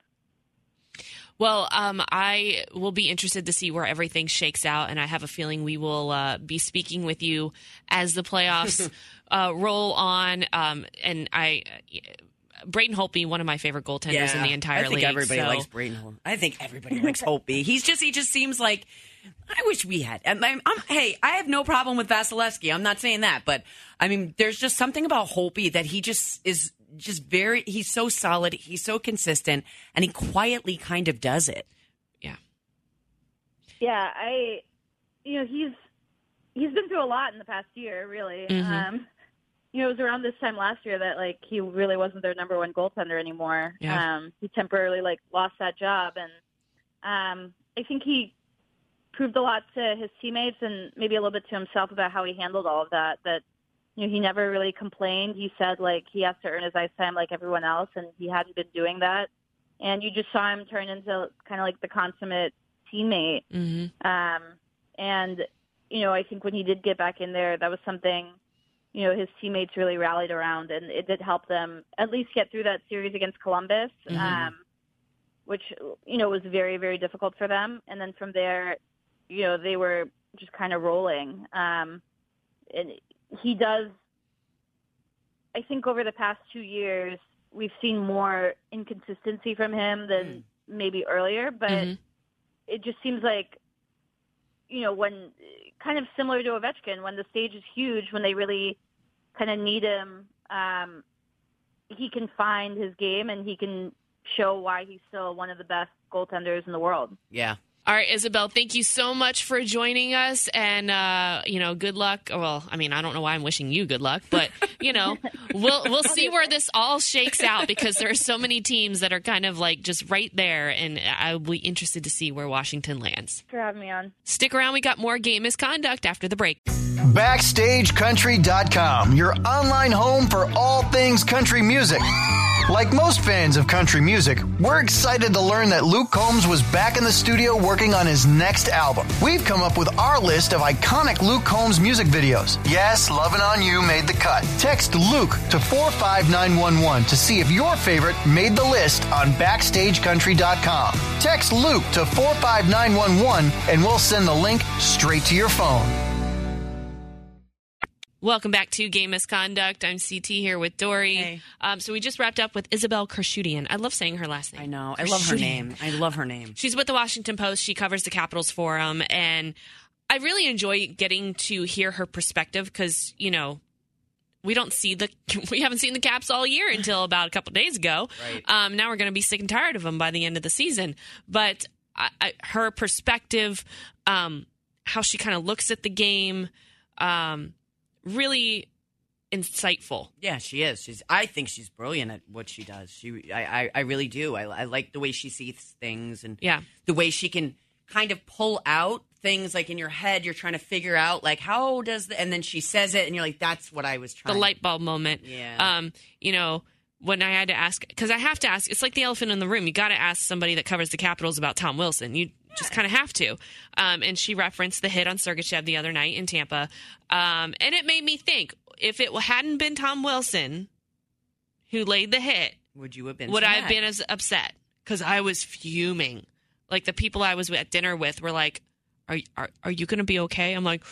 Well, um, I will be interested to see where everything shakes out, and I have a feeling we will uh, be speaking with you as the playoffs uh, roll on. Um, and I, Braden Holtby, one of my favorite goaltenders yeah, in the entire league. I think league, everybody so. likes Braden Holtby. I think everybody likes Holtby. He's just he just seems like. I wish we had. I'm, I'm, I'm, hey, I have no problem with Vasilevsky. I'm not saying that, but I mean, there's just something about Holtby that he just is just very. He's so solid. He's so consistent, and he quietly kind of does it. Yeah. Yeah, I. You know, he's he's been through a lot in the past year. Really. Mm-hmm. Um, you know, it was around this time last year that like he really wasn't their number one goaltender anymore. Yeah. Um, he temporarily like lost that job, and um, I think he proved a lot to his teammates and maybe a little bit to himself about how he handled all of that, that, you know, he never really complained. He said, like, he has to earn his ice time like everyone else, and he hadn't been doing that. And you just saw him turn into kind of like the consummate teammate. Mm-hmm. Um, and, you know, I think when he did get back in there, that was something, you know, his teammates really rallied around, and it did help them at least get through that series against Columbus, Mm-hmm. um, which, you know, was very, very difficult for them. And then from there, you know, they were just kind of rolling. Um, and he does, I think over the past two years, we've seen more inconsistency from him than mm. maybe earlier, but mm-hmm. it just seems like, you know, when kind of similar to Ovechkin, when the stage is huge, when they really kind of need him, um, he can find his game and he can show why he's still one of the best goaltenders in the world. Yeah. All right, Isabel, thank you so much for joining us, and, uh, you know, good luck. Well, I mean, I don't know why I'm wishing you good luck, but, you know, we'll we'll see where this all shakes out, because there are so many teams that are kind of like just right there, and I'll be interested to see where Washington lands. Thanks for having me on. Stick around. We got more Game Misconduct after the break. Backstage Country dot com, your online home for all things country music. Like most fans of country music, we're excited to learn that Luke Combs was back in the studio working on his next album. We've come up with our list of iconic Luke Combs music videos. Yes, Lovin' on You made the cut. Text Luke to four five nine one one to see if your favorite made the list on backstage country dot com. Text Luke to four five nine one one and we'll send the link straight to your phone. Welcome back to Game Misconduct. I'm C T here with Dory. Hey. Um, so we just wrapped up with Isabel Kershudian. I love saying her last name. I know. I love her Kershudian. name. I love her name. She's with the Washington Post. She covers the Capitals Forum, and I really enjoy getting to hear her perspective because, you know, we don't see the we haven't seen the Caps all year until about a couple days ago. Right. Um, now we're going to be sick and tired of them by the end of the season. But I, I, her perspective, um, how she kind of looks at the game, um, really insightful. Yeah, she is. She's. I think she's brilliant at what she does. She. I. I, I really do. I, I like the way she sees things and Yeah. the way she can kind of pull out things like in your head. You're trying to figure out like how does the, and then she says it and you're like, that's what I was trying. The light bulb moment. Yeah. Um, you know, when I had to ask, because I have to ask, it's like the elephant in the room. You got to ask somebody that covers the Capitals about Tom Wilson. You just kind of have to. Um, and she referenced the hit on Sergachev the other night in Tampa. Um, and it made me think, if it hadn't been Tom Wilson who laid the hit, Would you have been? would so I have mad? been as upset? Because I was fuming. Like the people I was at dinner with were like, "Are are are you going to be okay?" I'm like,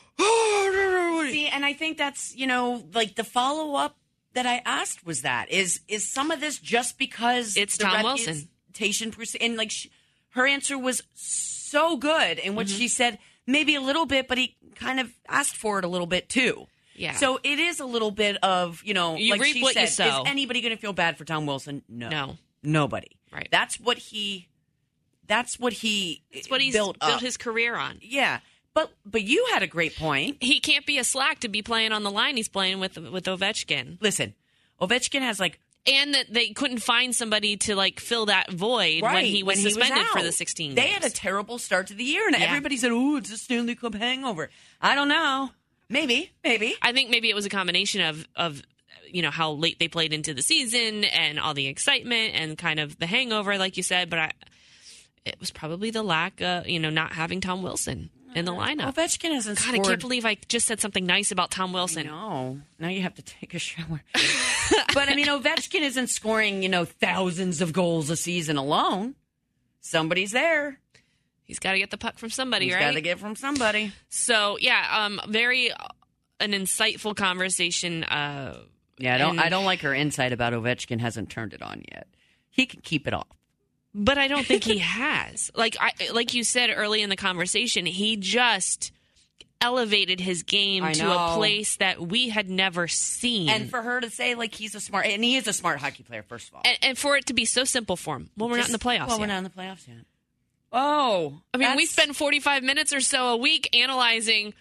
See, and I think that's, you know, like the follow up that I asked was that is is some of this just because It's the Tom Wilson. reputation proce- and like she, her answer was so good in what Mm-hmm. she said, maybe a little bit, but he kind of asked for it a little bit too. Yeah. So it is a little bit of, you know, You like reap she what you said, sow. is anybody going to feel bad for Tom Wilson? No. No. Nobody. Right. That's what he that's what he It's what he's built built up. his career on. Yeah. But but you had a great point. He can't be a slack to be playing on the line he's playing with with Ovechkin. Listen, Ovechkin has like And that they couldn't find somebody to like fill that void when he was suspended for out. the sixteen They games. had a terrible start to the year, and Yeah. everybody said, "Oh, it's a Stanley Cup hangover." I don't know. Maybe, maybe. I think maybe it was a combination of of you know how late they played into the season and all the excitement and kind of the hangover, like you said. But I, it was probably the lack of you know not having Tom Wilson in the lineup. Ovechkin hasn't God, scored. I can't believe I just said something nice about Tom Wilson. No, now you have to take a shower. But I mean, Ovechkin isn't scoring, you know, thousands of goals a season alone. Somebody's there. He's got to get the puck from somebody, He's right? got to get from somebody. So yeah, um, very uh, an insightful conversation. Uh, Yeah, I don't. And- I don't like her insight about Ovechkin hasn't turned it on yet. He can keep it off. but I don't think he has. Like I, like you said early in the conversation, he just elevated his game I to know. a place that we had never seen. And for her to say like he's a smart, and he is a smart hockey player, first of all. and, and for it to be so simple for him. Well, we're not in the playoffs Well, yet. we're not in the playoffs yet. Oh, I mean, we that's- spend forty-five minutes or so a week analyzing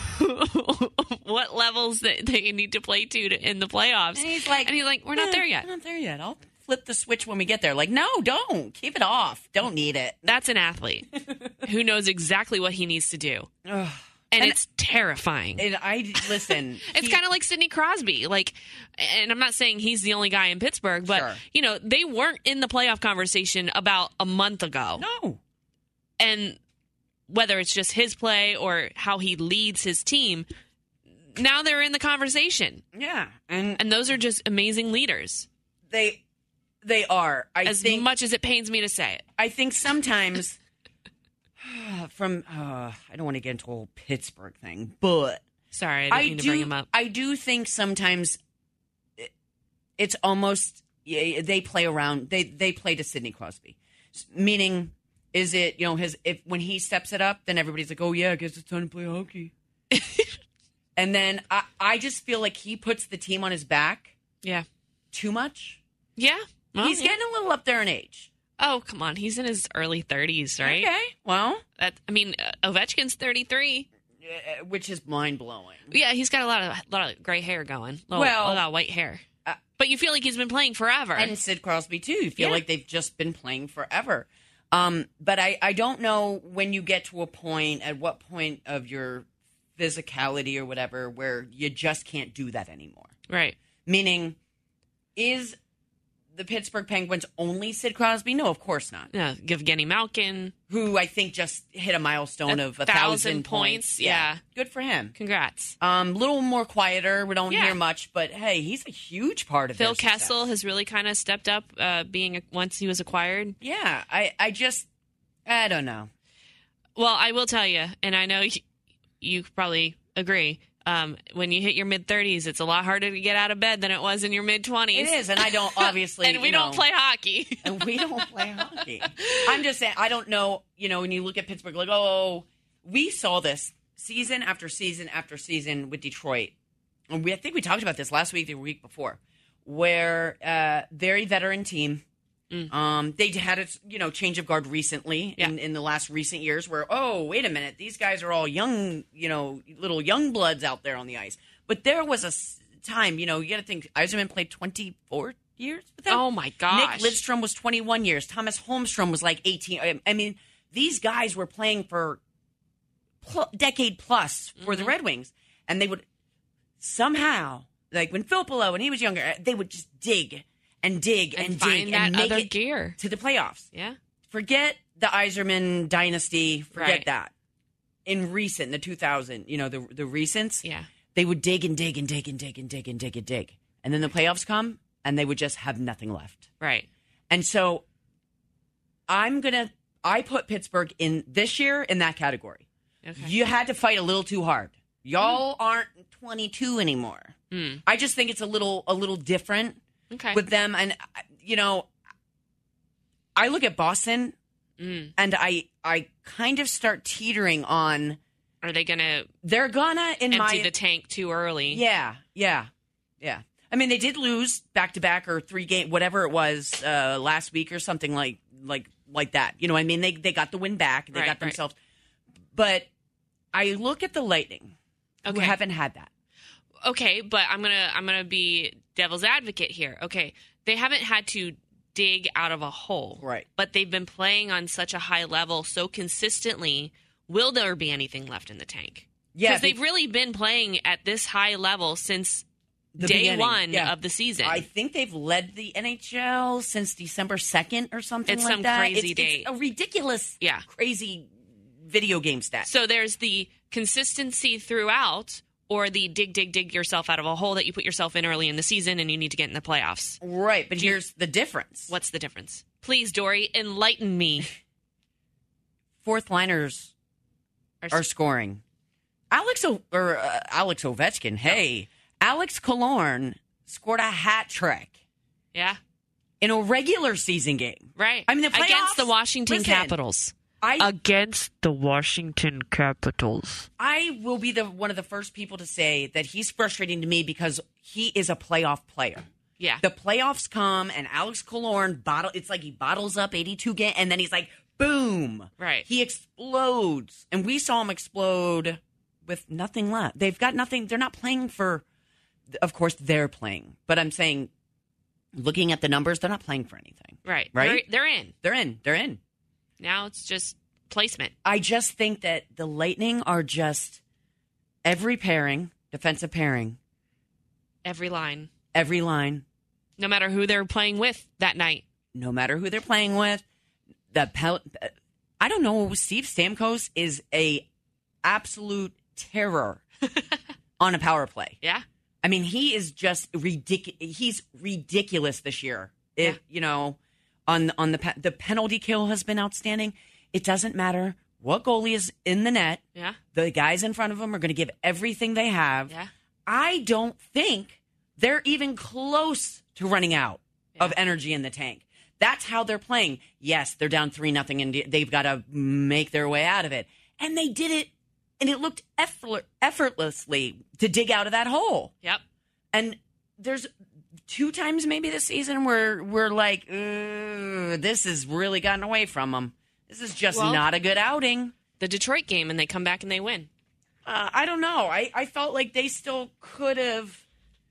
what levels that they need to play to, to in the playoffs. And he's like, and he's like, we're not "Eh, there yet. We're not there yet. I'll flip the switch when we get there. Like, no, don't keep it off. Don't need it. That's an athlete who knows exactly what he needs to do. Ugh. And, And- it's terrifying. And I listen. It's he- kind of like Sidney Crosby. Like, and I'm not saying he's the only guy in Pittsburgh, but, Sure. you know, they weren't in the playoff conversation about a month ago. no. And whether it's just his play or how he leads his team, now they're in the conversation. Yeah, and And those are just amazing leaders, they they are. I as think. much as it pains me to say it. I think sometimes from uh, I don't want to get into a whole Pittsburgh thing, but Sorry, I didn't I mean do. to bring him up. I do think sometimes it- it's almost yeah, they play around. They they play to Sidney Crosby, S- meaning is it you know his if when he steps it up, then everybody's like, oh yeah, I guess it's time to play hockey. And then I I just feel like he puts the team on his back Yeah. too much. Yeah. Well, He's getting a little up there in age. Oh, come on. He's in his early thirties, right? Okay, well, That, I mean, uh, Ovechkin's thirty-three. uh, which is mind blowing. Yeah, he's got a lot of lot of gray hair going. Little, Well, a lot of white hair. uh, but you feel like he's been playing forever. And Sid Crosby too. You feel Yeah. like they've just been playing forever. Um, but I, I don't know when you get to a point, at what point of your physicality or whatever, where you just can't do that anymore. right. Meaning, is the Pittsburgh Penguins only Sid Crosby? No, of course not. No, Evgeny Malkin. Who I think just hit a milestone A of a thousand thousand points, points. yeah. Good for him. Congrats. Um, little more quieter. We don't Yeah. hear much, but hey, he's a huge part of Phil their success. Kessel has really kind of stepped up uh, being once he was acquired. Yeah, I, I just, I don't know. Well, I will tell you, and I know you, you probably agree, um, when you hit your mid-thirties, it's a lot harder to get out of bed than it was in your mid-twenties. It is, and I don't obviously. and we you don't know, play hockey. and we don't play hockey. I'm just saying, I don't know, you know, when you look at Pittsburgh, like, oh, we saw this season after season after season with Detroit. And we, I think we talked about this last week, the week before, where uh, very veteran team. Mm. Um, they had a you know change of guard recently Yeah. in, in the last recent years where, oh, wait a minute, these guys are all young, you know, little young bloods out there on the ice. But there was a s- time, you know, you got to think Yzerman played twenty-four years with them. Oh, my gosh. Nick Lidstrom was twenty-one years. Thomas Holmstrom was like eighteen. I- I mean, these guys were playing for pl- decade plus for Mm-hmm. the Red Wings. And they would somehow, like when Phil Polo, when he was younger, they would just dig and dig and, And dig find and that make other it gear. to the playoffs. Yeah. Forget the Yzerman dynasty. Forget Right. that. In recent, the two thousand, you know, the the recents, Yeah. they would dig and dig and dig and dig and dig and dig and dig. And then the playoffs come and they would just have nothing left. Right. And so I'm going to, I put Pittsburgh in this year in that category. Okay. You had to fight a little too hard. Y'all aren't twenty-two anymore. Mm. I just think it's a little, a little different Okay. with them. And, you know, I look at Boston Mm. and I, I kind of start teetering on, Are they going to they're gonna, in empty my, the tank too early? yeah, yeah, yeah. I mean, they did lose back to back or three game, whatever it was, uh, last week or something like, like, like that. You know, what I mean, they they got the win back. They Right, got right. themselves. But I look at the Lightning, who Okay. haven't had that. Okay, but I'm gonna I'm gonna be devil's advocate here. Okay, they haven't had to dig out of a hole, Right. But they've been playing on such a high level so consistently. Will there be anything left in the tank? Yeah, because be- they've really been playing at this high level since The day beginning, one yeah. of the season. I think they've led the N H L since December second or something It's like some that. crazy it's, date. It's a ridiculous, Yeah. crazy video game stat. So there's the consistency throughout, or the dig, dig, dig yourself out of a hole that you put yourself in early in the season, and you need to get in the playoffs. Right, but here's the difference. What's the difference? Please, Dory, enlighten me. Fourth liners are scoring. Alex o- or uh, Alex Ovechkin. Hey, Alex Killorn scored a hat trick Yeah, in a regular season game. right. I mean, the against playoffs- the Washington listen, Capitals. I Against the Washington Capitals. I will be the one of the first people to say that he's frustrating to me because he is a playoff player. Yeah. The playoffs come and Alex Killorn bottle. It's like he bottles up eighty-two games and then he's like, boom! Right. He explodes, and we saw him explode with nothing left. They've got nothing. They're not playing for. Of course, they're playing, but I'm saying, looking at the numbers, they're not playing for anything. right. Right? They're, they're in. They're in. They're in. Now it's just placement. I just think that the Lightning are just every pairing, defensive pairing, Every line. every line, No matter who they're playing with that night. no matter who they're playing with. The pel- I don't know. Steve Stamkos is a absolute terror on a power play. Yeah. I mean, he is just ridiculous. He's ridiculous this year. If Yeah. you know, on on the pe- the penalty kill has been outstanding. It doesn't matter what goalie is in the net. Yeah. The guys in front of them are going to give everything they have. Yeah. I don't think they're even close to running out of Yeah. energy in the tank. That's how they're playing. Yes, they're down three nothing, and they've got to make their way out of it. And they did it, and it looked effort- effortlessly to dig out of that hole. Yep. And there's two times maybe this season where we're like, "Ugh, this has really gotten away from them. This is just Well- not a good outing. The Detroit game, and they come back and they win. Uh, I don't know. I, I felt like they still could have.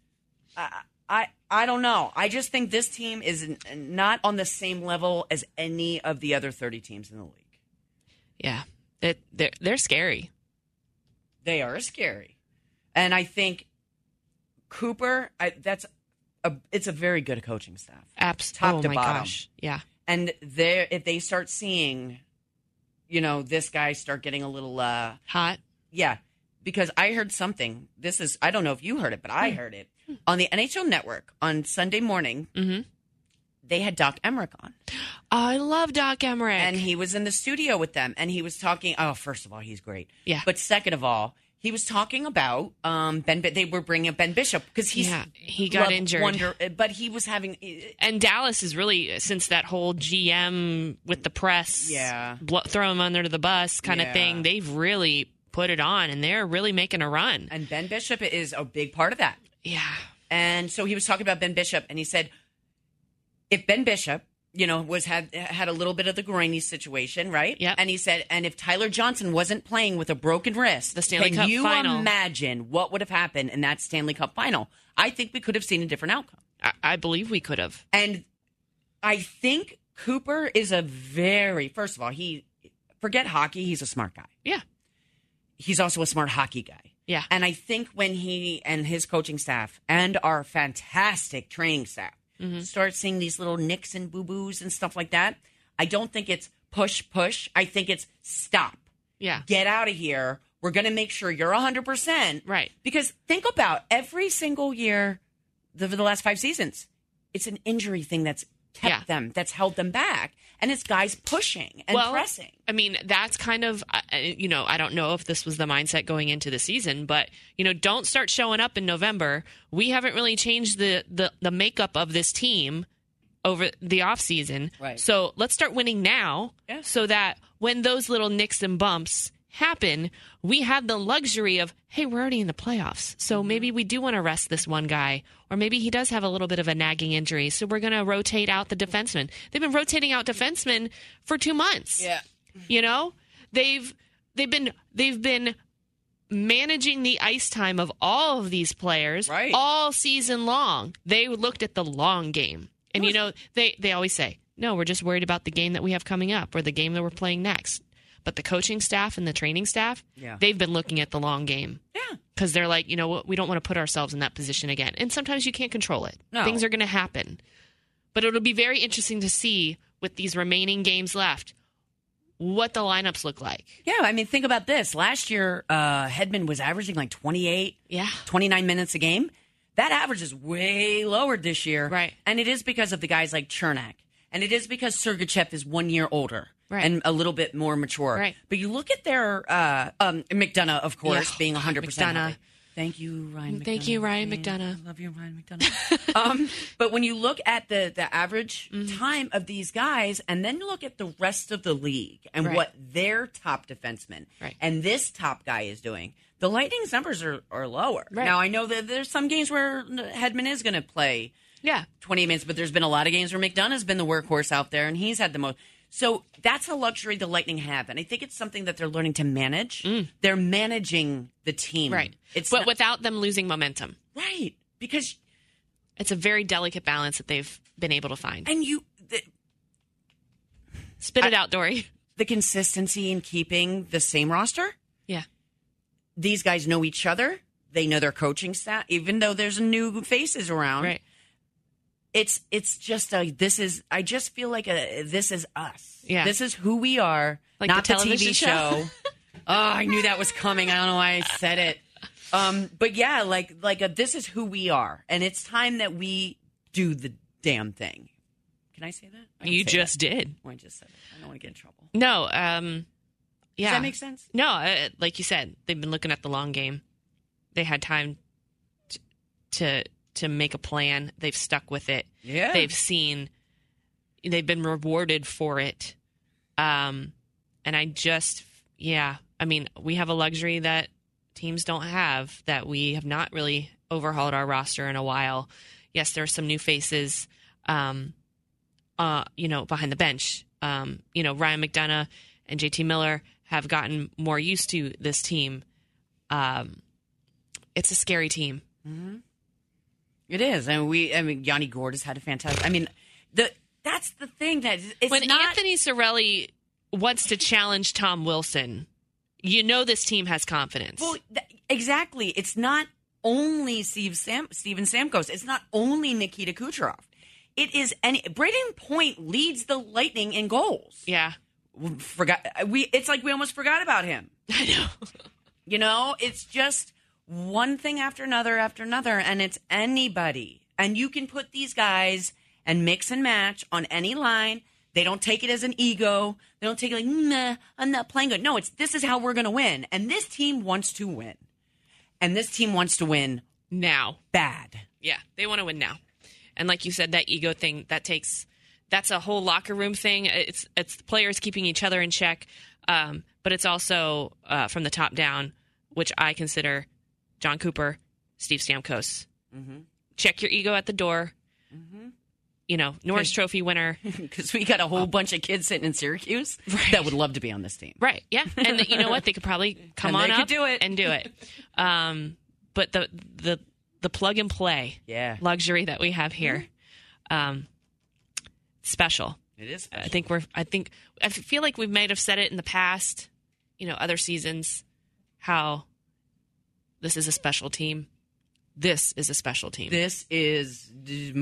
Uh, I I don't know. I just think this team is n- not on the same level as any of the other thirty teams in the league. Yeah. It, they're, they're scary. They are scary, and I think Cooper. I, that's a a it's a very good coaching staff. Abs- top oh to my bottom. gosh. Yeah. And they if they start seeing, you know, this guy start getting a little uh Hot. yeah, because I heard something. This is I don't know if you heard it, but I heard it on the N H L Network on Sunday morning. Mm-hmm. They had Doc Emmerich on. I love Doc Emmerich. And he was in the studio with them, and he was talking. Oh, first of all, he's great. Yeah. But second of all, he was talking about um, Ben. They were bringing up Ben Bishop because he's Yeah, he got loved injured. Wonder, but he was having. And Dallas is really, since that whole G M with the press, Yeah. blo- throw him under the bus kind Yeah. of thing, they've really put it on, and they're really making a run. And Ben Bishop is a big part of that. Yeah. And so he was talking about Ben Bishop, and he said, if Ben Bishop, you know, was had had a little bit of the groiny situation, right? Yep. And he said, and if Tyler Johnson wasn't playing with a broken wrist, The Stanley can Cup you final. imagine what would have happened in that Stanley Cup final? I think we could have seen a different outcome. I, I believe we could have. And I think Cooper is a very, first of all, he forget hockey, he's a smart guy. Yeah. He's also a smart hockey guy. Yeah. And I think when he and his coaching staff and our fantastic training staff Mm-hmm. start seeing these little nicks and boo-boos and stuff like that, I don't think it's push, push. I think it's stop. Yeah. Get out of here. We're going to make sure you're one hundred percent. Right. Because think about every single year the, for the last five seasons, it's an injury thing that's kept Yeah. them, that's held them back. And it's guys pushing and well, pressing. I mean, that's kind of, uh, you know, I don't know if this was the mindset going into the season, but, you know, don't start showing up in November. We haven't really changed the, the, the makeup of this team over the offseason. Right. So let's start winning now Yeah. so that when those little nicks and bumps happen, we have the luxury of, hey, we're already in the playoffs. So maybe we do want to rest this one guy, or maybe he does have a little bit of a nagging injury. So we're going to rotate out the defensemen. They've been rotating out defensemen for two months. Yeah. You know, they've they've been they've been managing the ice time of all of these players Right. all season long. They looked at the long game. And you know, they they always say, "No, we're just worried about the game that we have coming up or the game that we're playing next." But the coaching staff and the training staff, Yeah. they've been looking at the long game. Yeah. Because they're like, you know what, we don't want to put ourselves in that position again. And sometimes you can't control it. No. Things are going to happen. But it'll be very interesting to see with these remaining games left what the lineups look like. Yeah, I mean, think about this. Last year, uh, Hedman was averaging like twenty-eight, Yeah. twenty-nine minutes a game. That average is way lower this year. Right. And it is because of the guys like Chernak. And it is because Sergachev is one year older. Right. And a little bit more mature. Right. But you look at their, uh, um, McDonough, of course, Yeah. being one hundred percent McDonough. healthy. Thank you, Ryan McDonough. Thank you, Ryan I McDonough. love you, Ryan McDonough. um, but when you look at the, the average Mm-hmm. time of these guys, and then you look at the rest of the league and Right. what their top defenseman Right. and this top guy is doing, the Lightning's numbers are, are lower. Right. Now, I know that there's some games where Hedman is going to play Yeah. twenty minutes, but there's been a lot of games where McDonough's been the workhorse out there, and he's had the most. So that's a luxury the Lightning have, and I think it's something that they're learning to manage. They're managing the team, Right. It's but not- without them losing momentum. right because It's a very delicate balance that they've been able to find. and you the, Spit it I- out, Dory. the consistency in keeping the same roster. Yeah. These guys know each other. They know their coaching staff, even though there's new faces around. Right. It's it's just a this is I just feel like a this is us. Yeah. This is who we are. Like not the the, T V television show. show. Oh, I knew that was coming. I don't know why I said it. Um, but yeah, like like a, this is who we are, and it's time that we do the damn thing. Can I say that? I can You say just that. did. Oh, I just said it. I don't want to get in trouble. No. Um, yeah. Does that make sense? No, uh, like you said, they've been looking at the long game. They had time t- to to make a plan. They've stuck with it. Yeah. They've seen. They've been rewarded for it. Um, and I just, yeah. I mean, we have a luxury that teams don't have, that we have not really overhauled our roster in a while. Yes, there are some new faces, um, uh, you know, behind the bench. Um, you know, Ryan McDonough and J T Miller have gotten more used to this team. Um, it's a scary team. It is, and we. I mean, Yanni Gourde has had a fantastic. I mean, the that's the thing that it's When not. Anthony Cirelli wants to challenge Tom Wilson, you know this team has confidence. Well, th- exactly. It's not only Steve Sam, Steven Stamkos. It's not only Nikita Kucherov. It is any Braden Point leads the Lightning in goals. Yeah. Forgot we. It's like we almost forgot about him. I know. You know, it's just one thing after another after another, and it's anybody. And you can put these guys and mix and match on any line. They don't take it as an ego. They don't take it like, nah, I'm not playing good. No, it's this is how we're going to win. And this team wants to win. And this team wants to win now. Bad. Yeah, they want to win now. And like you said, that ego thing, that takes, that's a whole locker room thing. It's it's the players keeping each other in check. Um, but it's also uh, from the top down, which I consider John Cooper, Steve Stamkos. Mm-hmm. Check your ego at the door. Mm-hmm. You know, Norris Trophy winner. Because we got a whole bunch of kids sitting in Syracuse right. that would love to be on this team. Right, yeah. And the, you know what? They could probably come and on they up could do it. and do it. Um, but the the the plug and play yeah. luxury that we have here, um, special. It is special. I think we're. I think I feel like we might have said it in the past. You know, other seasons, how this is a special team. This is a special team. This is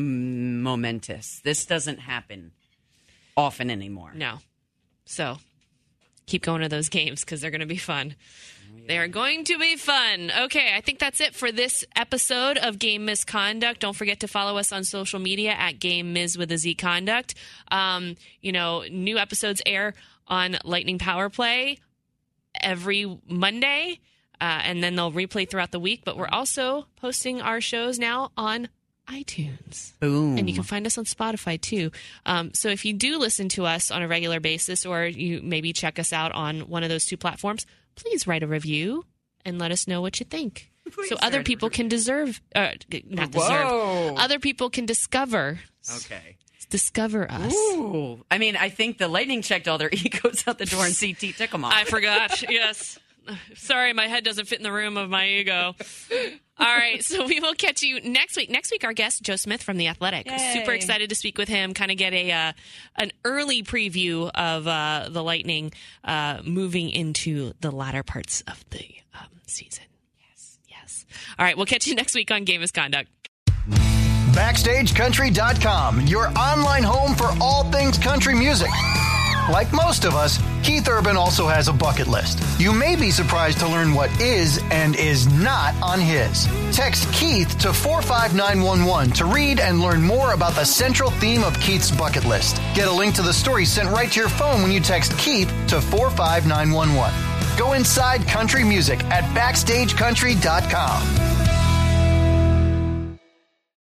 momentous. This doesn't happen often anymore. No. So keep going to those games because they're going to be fun. Oh, yeah. They are going to be fun. Okay, I think that's it for this episode of Game Misconduct. Don't forget to follow us on social media at Game Mis with a Z Conduct. Um, you know, new episodes air on Lightning Power Play every Monday. Uh, and then they'll replay throughout the week. But we're also posting our shows now on iTunes. Boom. And you can find us on Spotify, too. Um, so if you do listen to us on a regular basis or you maybe check us out on one of those two platforms, please write a review and let us know what you think. Please so other people can deserve, uh, not deserve, Whoa. other people can discover. Okay. Discover us. Ooh. I mean, I think the Lightning checked all their egos out the door and C T took them off. I forgot. Yes. Sorry, my head doesn't fit in the room of my ego. All right, so we will catch you next week. Next week, our guest, Joe Smith from The Athletic. Yay. Super excited to speak with him, kind of get a uh, an early preview of uh, the Lightning uh, moving into the latter parts of the um, season. Yes, yes. All right, we'll catch you next week on Game Misconduct. Backstage Country dot com, your online home for all things country music. Like most of us, Keith Urban also has a bucket list. You may be surprised to learn what is and is not on his. Text Keith to four five nine one one to read and learn more about the central theme of Keith's bucket list. Get a link to the story sent right to your phone when you text Keith to four five nine one one. Go inside country music at Backstage Country dot com.